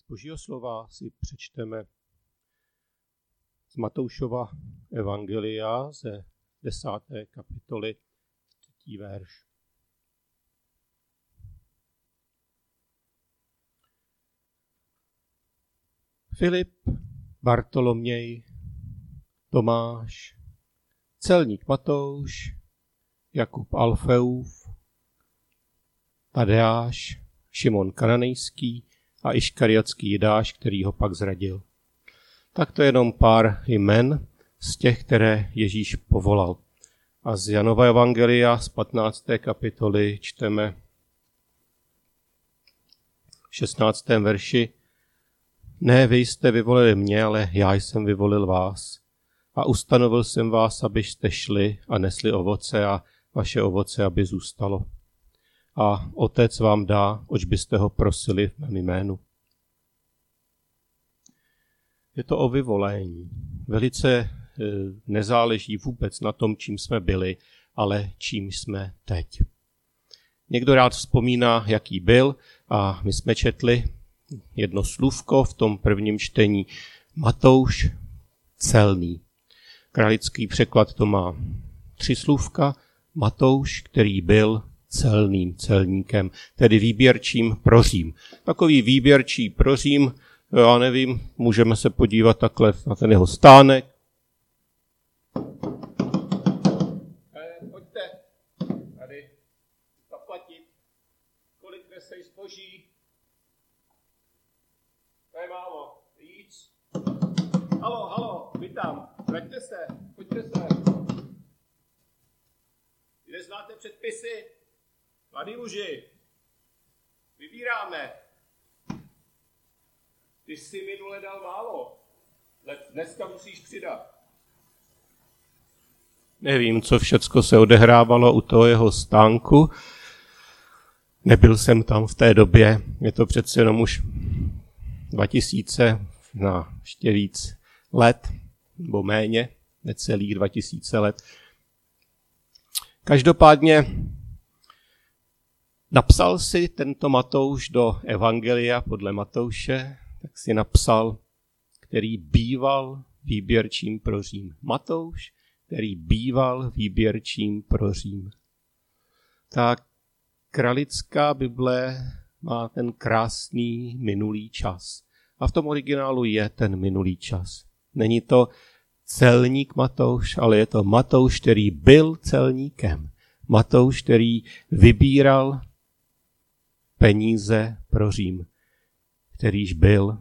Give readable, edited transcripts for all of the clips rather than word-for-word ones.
Božího slova si přečteme z Matoušova evangelia ze 10. kapitoly 3. verš. Filip, Bartoloměj, Tomáš, celník Matouš, Jakub Alfeův, Tadeáš, Šimon Kananejský a Iškariotský Jidáš, který ho pak zradil. Tak to je jenom pár jmen z těch, které Ježíš povolal. A z Janova evangelia z 15. kapitoly čteme v 16. verši: Ne, vy jste vyvolili mě, ale já jsem vyvolil vás. A ustanovil jsem vás, abyste šli a nesli ovoce a vaše ovoce, aby zůstalo. A Otec vám dá, oč byste ho prosili v mém jménu. Je to o vyvolení. Velice nezáleží vůbec na tom, čím jsme byli, ale čím jsme teď. Někdo rád vzpomíná, jaký byl, a my jsme četli jedno slůvko v tom prvním čtení. Matouš celný. Kralický překlad to má 3 slůvka. Matouš, který byl celníkem, tedy výběrčím pro Řím. Takový výběrčí pro Řím, já nevím, můžeme se podívat takhle na ten jeho stánek. Pojďte tady zaplatit, kolik nesej zboží. To je málo, víc. Halo, vy tam, vraťte se, pojďte se. Neznáte předpisy? Mladí muži, vybíráme. Ty jsi minule dal málo, dneska musíš přidat. Nevím, co všecko se odehrávalo u toho jeho stánku. Nebyl jsem tam v té době, je to přece jenom už 2000, ještě víc let, nebo méně, necelých 2000 let. Každopádně napsal si tento Matouš do evangelia podle Matouše, tak si napsal, který býval výběrčím pro Řím. Matouš, který býval výběrčím pro Řím. Ta kralická Bible má ten krásný minulý čas. A v tom originálu je ten minulý čas. Není to celník Matouš, ale je to Matouš, který byl celníkem. Matouš, který vybíral peníze pro Řím. Kterýž byl.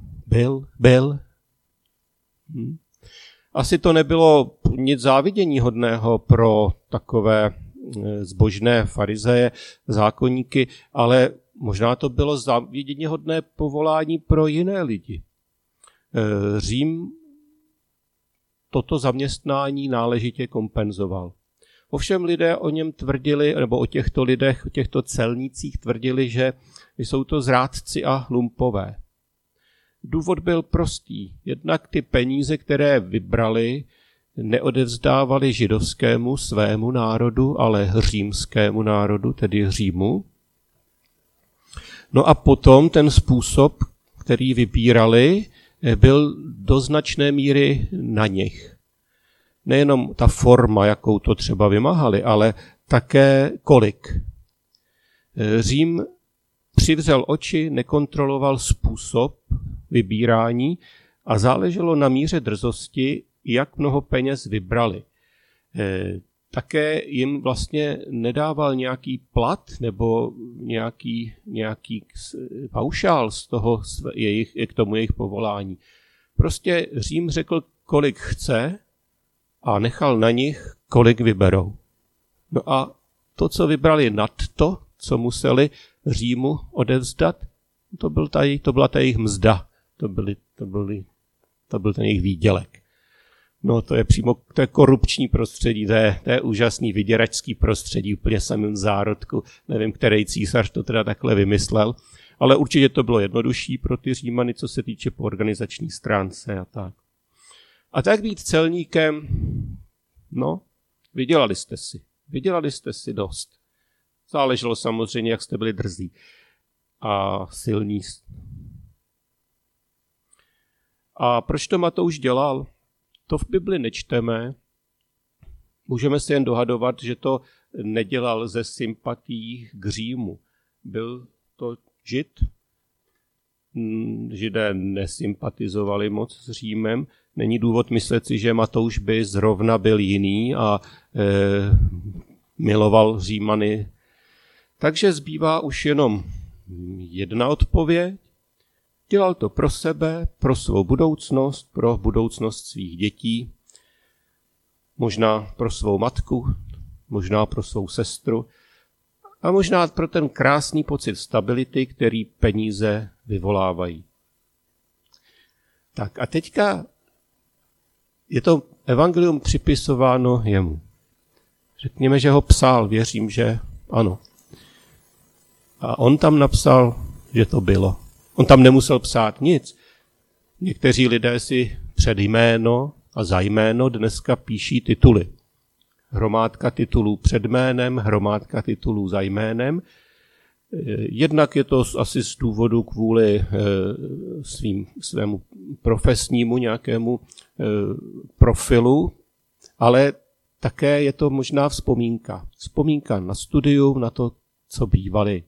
Asi to nebylo nic záviděníhodného pro takové zbožné farizeje, zákonníky, ale možná to bylo záviděníhodné povolání pro jiné lidi. Řím toto zaměstnání náležitě kompenzoval. Ovšem lidé o něm tvrdili, nebo o těchto lidech, o těchto celnících tvrdili, že jsou to zrádci a lumpové. Důvod byl prostý. Jednak ty peníze, které vybrali, neodevzdávali židovskému svému národu, ale římskému národu, tedy Římu. No a potom ten způsob, který vybírali, byl do značné míry na nich. Nejenom ta forma, jakou to třeba vymáhali, ale také kolik. Řím přivřel oči, nekontroloval způsob vybírání a záleželo na míře drzosti, jak mnoho peněz vybrali. Také jim vlastně nedával nějaký plat nebo nějaký paušál z toho k tomu jejich povolání. Prostě Řím řekl, kolik chce, a nechal na nich, kolik vyberou. No a to, co vybrali nad to, co museli Římu odevzdat, to byla ta jejich mzda. To byl ten jejich výdělek. No to je korupční prostředí, to je úžasný vyděračský prostředí, úplně samým zárodku. Nevím, který císař to teda takhle vymyslel, ale určitě to bylo jednodušší pro ty Římany, co se týče po organizační stránce a tak. A tak být celníkem, no, vydělali jste si dost. Záleželo samozřejmě, jak jste byli drzí a silní. A proč to Matouš dělal? To v Bibli nečteme. Můžeme se jen dohadovat, že to nedělal ze sympatií k Římu. Byl to Žid. Židé nesympatizovali moc s Římem. Není důvod myslet si, že Matouš by zrovna byl jiný a miloval Římany. Takže zbývá už jenom jedna odpověď. Dělal to pro sebe, pro svou budoucnost, pro budoucnost svých dětí, možná pro svou matku, možná pro svou sestru a možná pro ten krásný pocit stability, který peníze vyvolávají. Tak a teďka je to evangelium připisováno jemu. Řekněme, že ho psal, věřím, že ano. A on tam napsal, že to bylo. On tam nemusel psát nic. Někteří lidé si před jméno a za jméno dneska píší tituly. Hromádka titulů před jménem, hromádka titulů za jménem. Jednak je to asi z důvodu kvůli svému profesnímu nějakému profilu, ale také je to možná vzpomínka. Vzpomínka na studium, na to, co bývali.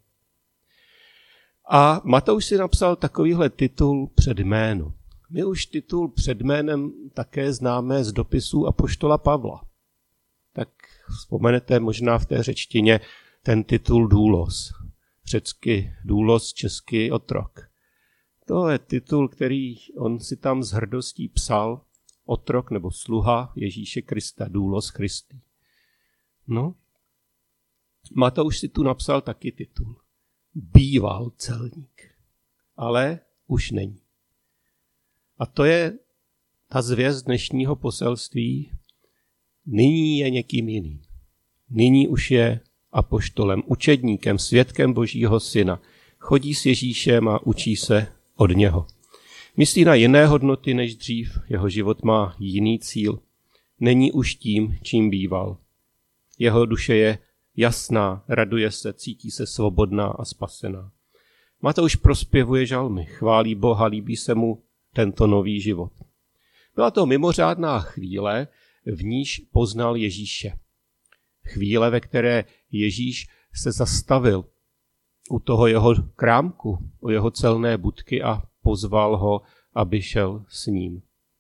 A Matouš si napsal takovýhle titul před jméno. My už titul před jménem také známe z dopisů apoštola Pavla. Tak vzpomenete možná v té řečtině ten titul důlos. Řecky důlos, česky otrok. To je titul, který on si tam s hrdostí psal, otrok nebo sluha Ježíše Krista, důlos Christi. No, Matouš si tu napsal taky titul. Býval celník, ale už není. A to je ta zvěst dnešního poselství. Nyní je někým jiným. Nyní už je apoštolem, učedníkem, svědkem Božího syna. Chodí s Ježíšem a učí se od něho. Myslí na jiné hodnoty než dřív, jeho život má jiný cíl. Není už tím, čím býval. Jeho duše je jasná, raduje se, cítí se svobodná a spasená. Matouš prospěvuje žalmy, chválí Boha, líbí se mu tento nový život. Byla to mimořádná chvíle, v níž poznal Ježíše. Chvíle, ve které Ježíš se zastavil u toho jeho krámku, u jeho celné budky a pozval ho, aby šel s ním.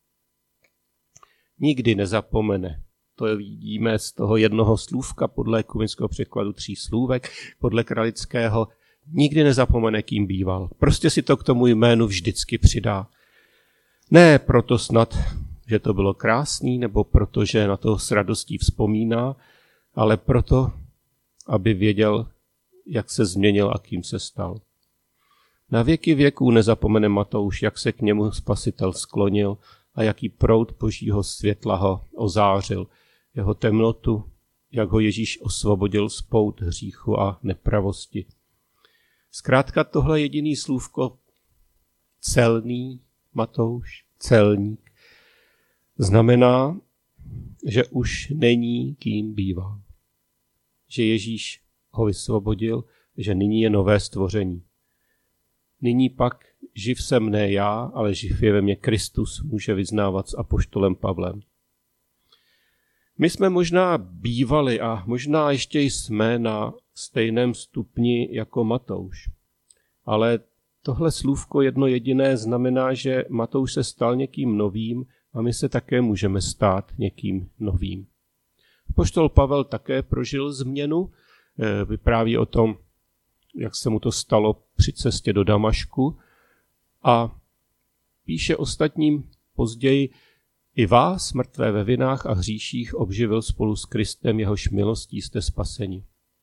Nikdy nezapomene. To vidíme z toho jednoho slůvka podle ekumenického překladu 3 slůvek, podle Kralického. Nikdy nezapomene, kým býval. Prostě si to k tomu jménu vždycky přidá. Ne proto snad, že to bylo krásný, nebo protože na to s radostí vzpomíná, ale proto, aby věděl, jak se změnil a kým se stal. Na věky věků nezapomene Matouš, jak se k němu Spasitel sklonil a jaký proud Božího světla ho ozářil, jeho temnotu, jak ho Ježíš osvobodil z pout hříchu a nepravosti. Zkrátka tohle jediný slůvko celný Matouš, celník, znamená, že už není kým býval. Že Ježíš ho vysvobodil, že nyní je nové stvoření. Nyní pak živ jsem ne já, ale živ je ve mně Kristus, může vyznávat s apoštolem Pavlem. My jsme možná bývali a možná ještě jsme na stejném stupni jako Matouš. Ale tohle slůvko jedno jediné znamená, že Matouš se stal někým novým a my se také můžeme stát někým novým. Apoštol Pavel také prožil změnu, vypráví o tom, jak se mu to stalo při cestě do Damašku a píše ostatním později: I vás, mrtvé ve vinách a hříších, obživil spolu s Kristem, jehož milostí jste spaseni.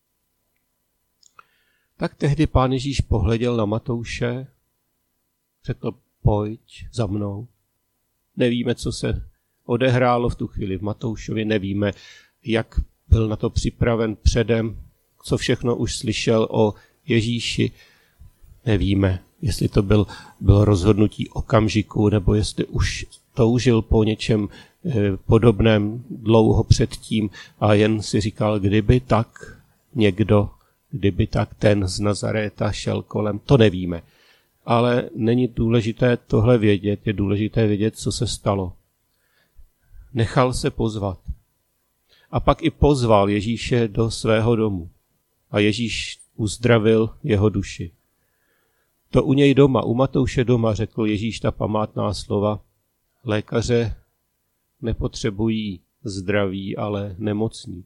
Tak tehdy Pán Ježíš pohleděl na Matouše, řekl: pojď za mnou. Nevíme, co se odehrálo v tu chvíli v Matoušovi, nevíme, jak byl na to připraven předem, co všechno už slyšel o Ježíši. Nevíme, jestli to bylo rozhodnutí okamžiku, nebo jestli už toužil po něčem podobném dlouho předtím a jen si říkal, kdyby tak někdo, kdyby tak ten z Nazaréta šel kolem, to nevíme. ale není důležité tohle vědět, je důležité vědět, co se stalo. Nechal se pozvat. A pak i pozval Ježíše do svého domu. A Ježíš uzdravil jeho duši. To u něj doma, u Matouše doma, řekl Ježíš ta památná slova. Lékaře nepotřebují zdraví, ale nemocní.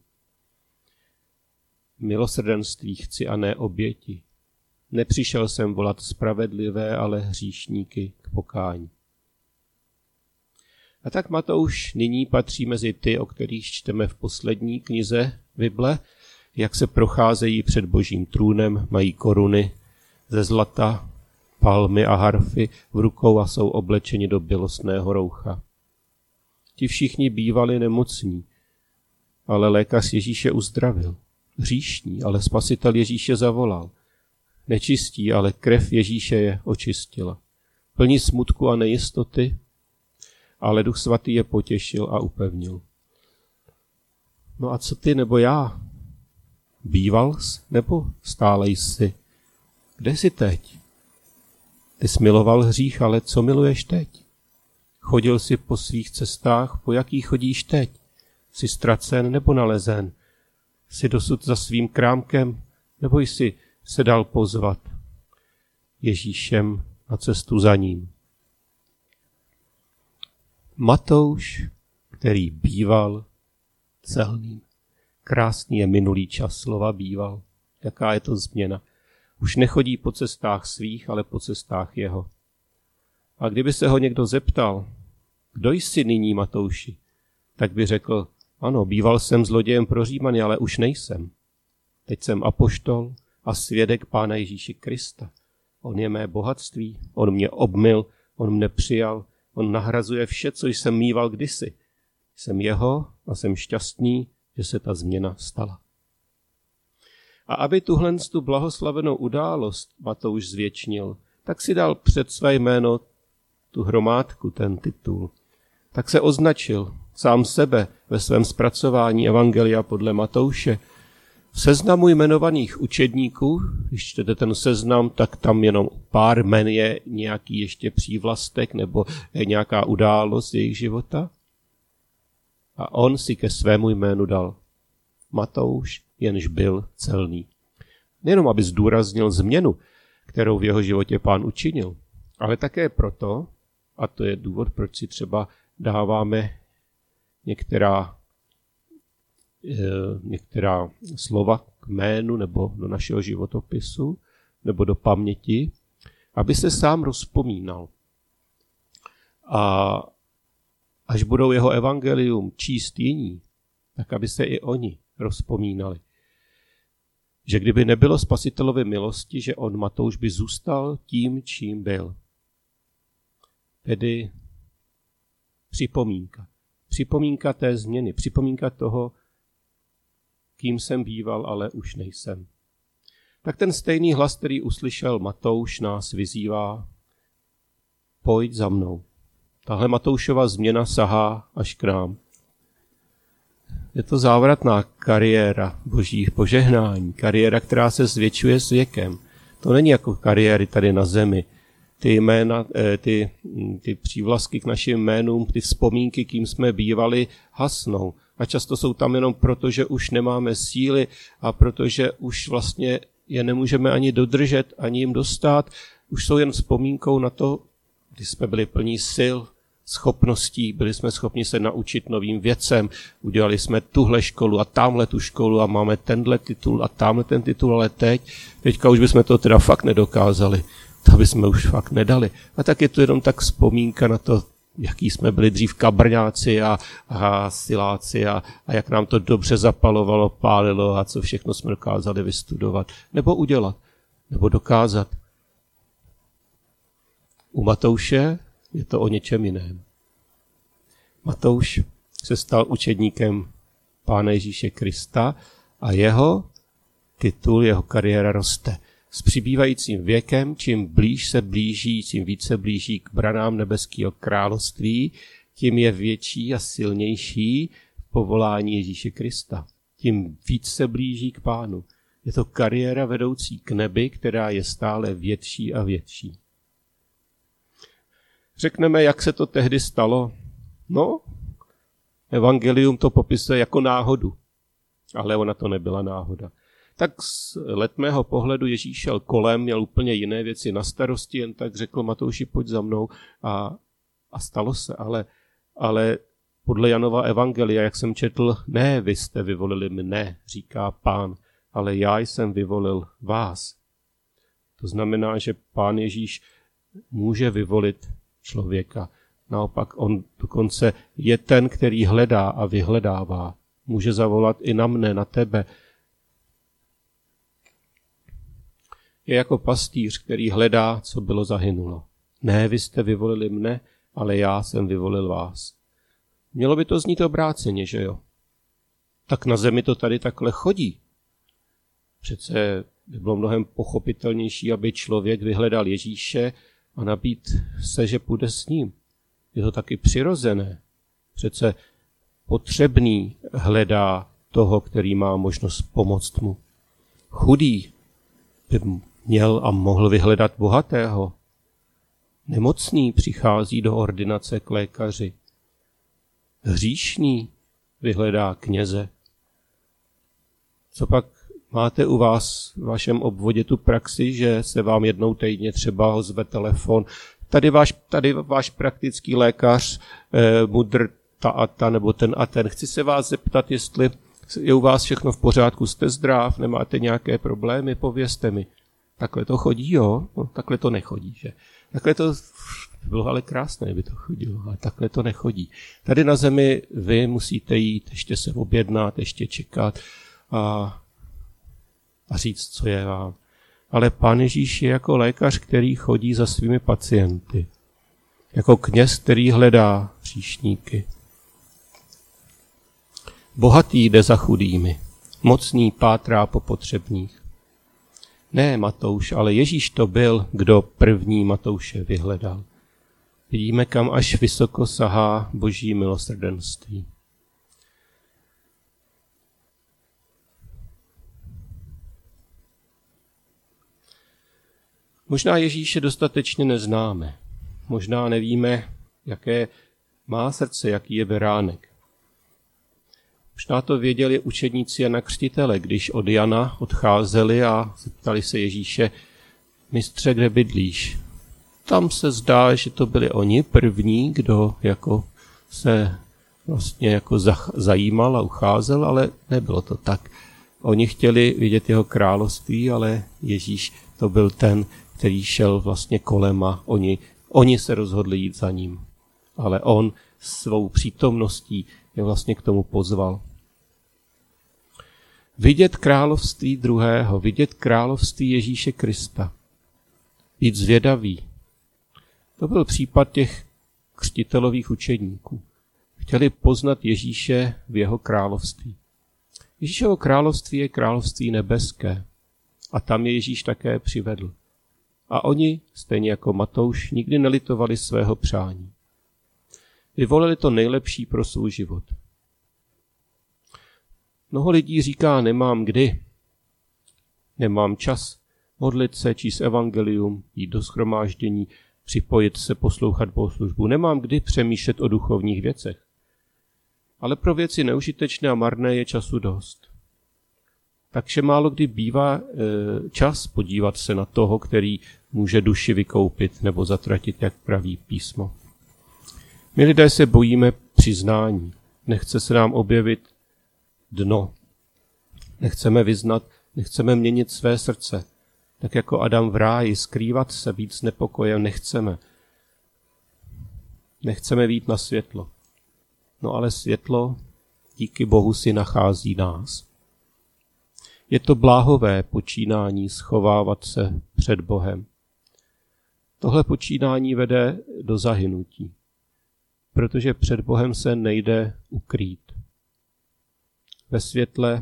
Milosrdenství chci a ne oběti. Nepřišel jsem volat spravedlivé, ale hříšníky k pokání. A tak Matouš nyní patří mezi ty, o kterých čteme v poslední knize Bible, jak se procházejí před Božím trůnem, mají koruny ze zlata, palmy a harfy v rukou a jsou oblečeni do bělostného roucha. Ti všichni bývali nemocní, ale lékař Ježíše uzdravil. Hříšní, ale spasitel Ježíše zavolal. Nečistí, ale krev Ježíše je očistila. Plní smutku a nejistoty, ale Duch Svatý je potěšil a upevnil. No a co ty nebo já? Býval jsi nebo stále jsi? Kde jsi teď? Ty jsi miloval hřích, ale co miluješ teď? Chodil jsi po svých cestách, po jakých chodíš teď? Jsi ztracen nebo nalezen? Jsi dosud za svým krámkem, nebo jsi se dal pozvat Ježíšem na cestu za ním? Matouš, který býval celným. Krásný je minulý čas slova býval. Jaká je to změna? Už nechodí po cestách svých, ale po cestách jeho. A kdyby se ho někdo zeptal, kdo jsi nyní, Matouši, tak by řekl, ano, býval jsem zlodějem pro Římany, ale už nejsem. Teď jsem apoštol a svědek Pána Ježíše Krista. On je mé bohatství, on mě obmyl, on mne přijal, on nahrazuje vše, co jsem mýval kdysi. Jsem jeho a jsem šťastný, že se ta změna stala. A aby tuhle tu blahoslavenou událost Matouš zvětšnil, tak si dal před své jméno tu hromádku, ten titul. Tak se označil sám sebe ve svém zpracování evangelia podle Matouše. V seznamu jmenovaných učedníků, když čtete ten seznam, tak tam jenom pár jmen je nějaký ještě přívlastek nebo je nějaká událost jejich života. A on si ke svému jménu dal Matouš, jenž byl celný. Nejenom, aby zdůraznil změnu, kterou v jeho životě Pán učinil, ale také proto, a to je důvod, proč si třeba dáváme některá slova k jménu nebo do našeho životopisu nebo do paměti, aby se sám rozpomínal. A až budou jeho evangelium číst jiní, tak aby se i oni rozpomínali. Že kdyby nebylo Spasitelovy milosti, že on, Matouš, by zůstal tím, čím byl. Tedy připomínka. Připomínka té změny, připomínka toho, kým jsem býval, ale už nejsem. Tak ten stejný hlas, který uslyšel Matouš, nás vyzývá, pojď za mnou. Tahle Matoušova změna sahá až k nám. Je to závratná kariéra božích požehnání, kariéra, která se zvětšuje s věkem. To není jako kariéry tady na zemi. Ty jména, ty přívlastky k našim jménům, ty vzpomínky, kým jsme bývali, hasnou. A často jsou tam jenom proto, že už nemáme síly a protože už vlastně je nemůžeme ani dodržet, ani jim dostat. Už jsou jen vzpomínkou na to, kdy jsme byli plní sil, schopností, byli jsme schopni se naučit novým věcem, udělali jsme tuhle školu a tamhle tu školu a máme tenhle titul a tamhle ten titul, ale teďka už bychom to teda fakt nedokázali. To bychom už fakt nedali. A tak je to jenom tak vzpomínka na to, jaký jsme byli dřív kabrňáci a siláci a jak nám to dobře zapalovalo, pálilo a co všechno jsme dokázali vystudovat. Nebo udělat, nebo dokázat. U Matouše je to o něčem jiném. Matouš se stal učedníkem Pána Ježíše Krista a jeho titul, jeho kariéra roste. S přibývajícím věkem, čím blíž se blíží, tím více blíží k branám nebeského království, tím je větší a silnější v povolání Ježíše Krista. Tím víc se blíží k Pánu. Je to kariéra vedoucí k nebi, která je stále větší a větší. Řekneme, jak se to tehdy stalo. No, evangelium to popisuje jako náhodu, ale ona to nebyla náhoda. Tak z letmého pohledu Ježíš šel kolem, měl úplně jiné věci na starosti, jen tak řekl Matouši, pojď za mnou a stalo se, ale podle Janova evangelia, jak jsem četl, ne, vy jste vyvolili mne, říká Pán, ale já jsem vyvolil vás. To znamená, že Pán Ježíš může vyvolit člověka. Naopak on dokonce je ten, který hledá a vyhledává. Může zavolat i na mne, na tebe. Je jako pastýř, který hledá, co bylo zahynulo. Ne, vy jste vyvolili mne, ale já jsem vyvolil vás. Mělo by to znít obráceně, že jo? Tak na zemi to tady takhle chodí. Přece by bylo mnohem pochopitelnější, aby člověk vyhledal Ježíše a nabít se, že půjde s ním. Je to taky přirozené. Přece potřebný hledá toho, který má možnost pomoct mu. Chudý by měl a mohl vyhledat bohatého. Nemocný přichází do ordinace k lékaři. Hříšný vyhledá kněze. Co pak máte u vás v vašem obvodě tu praxi, že se vám jednou týdně třeba ozve telefon, tady váš praktický lékař, mudr ta a ta, nebo ten a ten. Chci se vás zeptat, jestli je u vás všechno v pořádku, jste zdrav, nemáte nějaké problémy, povězte mi. Takhle to chodí, jo? No, takhle to nechodí, že? Takhle to bylo ale krásné, by to chodilo, ale takhle to nechodí. Tady na zemi vy musíte jít, ještě se objednat, ještě čekat a říct, co je vám. Ale Pán Ježíš je jako lékař, který chodí za svými pacienty. Jako kněz, který hledá hříšníky. Bohatý jde za chudými, mocný pátrá po potřebných. Ne Matouš, ale Ježíš to byl, kdo první Matouše vyhledal. Vidíme, kam až vysoko sahá Boží milosrdenství. Možná Ježíše dostatečně neznáme. Možná nevíme, jaké má srdce, jaký je beránek. Možná to věděli učedníci Jana Křtitele, když od Jana odcházeli a zeptali se Ježíše, mistře, kde bydlíš? Tam se zdá, že to byli oni první, kdo se vlastně zajímal a ucházel, ale nebylo to tak. Oni chtěli vidět jeho království, ale Ježíš to byl ten, který šel vlastně kolem a oni se rozhodli jít za ním. Ale on svou přítomností je vlastně k tomu pozval. Vidět království druhého, vidět království Ježíše Krista. Být zvědavý. To byl případ těch křtitelových učedníků. Chtěli poznat Ježíše v jeho království. Ježíšovo království je království nebeské. A tam je Ježíš také přivedl. A oni, stejně jako Matouš, nikdy nelitovali svého přání. Vyvolili to nejlepší pro svůj život. Mnoho lidí říká, nemám kdy, nemám čas modlit se, číst evangelium, jít do shromáždění, připojit se, poslouchat bohoslužbu. Nemám kdy přemýšlet o duchovních věcech. Ale pro věci neužitečné a marné je času dost. Takže málo kdy bývá čas podívat se na toho, který může duši vykoupit nebo zatratit, jak praví písmo. My lidé se bojíme přiznání. Nechce se nám objevit dno. Nechceme vyznat, nechceme měnit své srdce. Tak jako Adam v ráji, skrývat se, být s nepokojem nechceme. Nechceme vyjít na světlo. No ale světlo díky Bohu si nachází nás. Je to bláhové počínání schovávat se před Bohem. Tohle počínání vede do zahynutí, protože před Bohem se nejde ukrýt. Ve světle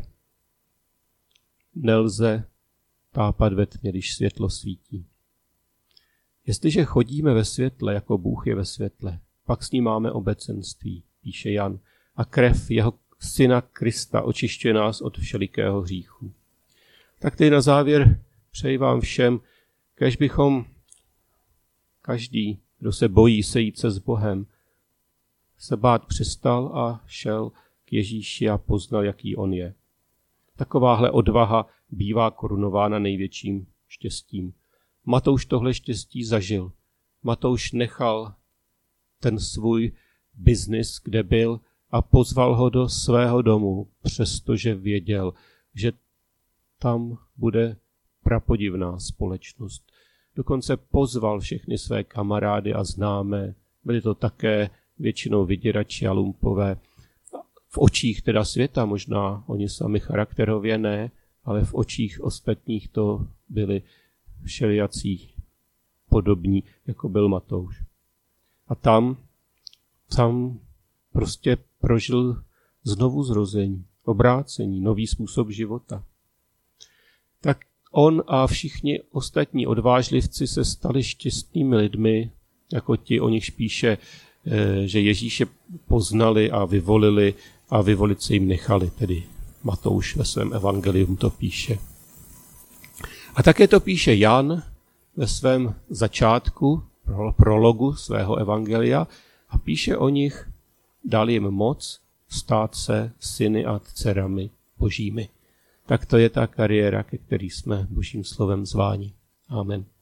nelze tápat ve tmě, když světlo svítí. Jestliže chodíme ve světle, jako Bůh je ve světle, pak s ním máme obecenství, píše Jan, a krev jeho syna Krista očišťuje nás od všelikého hříchu. Tak teď na závěr přeji vám všem, kéž bychom každý, kdo se bojí sejít se s Bohem, se bát přestal a šel k Ježíši a poznal, jaký on je. Takováhle odvaha bývá korunována největším štěstím. Matouš tohle štěstí zažil. Matouš nechal ten svůj biznis, kde byl, a pozval ho do svého domu, přestože věděl, že tam bude prapodivná společnost. Dokonce pozval všechny své kamarády a známé. Byli to také většinou vyděrači a lumpové. V očích teda světa, možná oni sami charakterově ne, ale v očích ostatních to byli všelijací podobní, jako byl Matouš. A tam prostě prožil znovu zrození, obrácení, nový způsob života. Tak on a všichni ostatní odvážlivci se stali šťastnými lidmi, jako ti, o nichž píše, že Ježíše poznali a vyvolili a vyvolit se jim nechali, tedy Matouš ve svém evangelium to píše. A také to píše Jan ve svém začátku, prologu svého evangelia, a píše o nich: dal jim moc stát se syny a dcerami božími. Tak to je ta kariéra, ke který jsme božím slovem zváni. Amen.